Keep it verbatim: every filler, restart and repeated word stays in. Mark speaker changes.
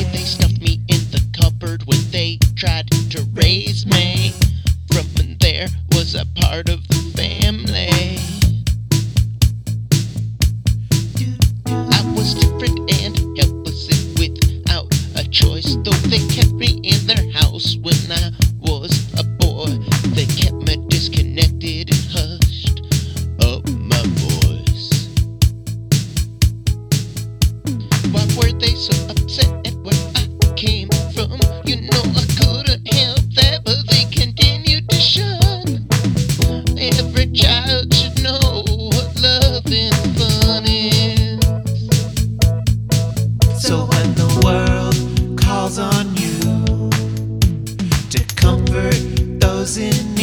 Speaker 1: They stuffed me in the cupboard when they tried to raise me. From there was a part of the family. I was different and helpless and without a choice. Though they kept me in their house when I was a boy, they kept me disconnected and hushed up my voice. Why were they so upset at where I came from? You know I couldn't help that, but they continued to shun. Every child should know what love and fun is.
Speaker 2: So when the world calls on you to comfort those in need,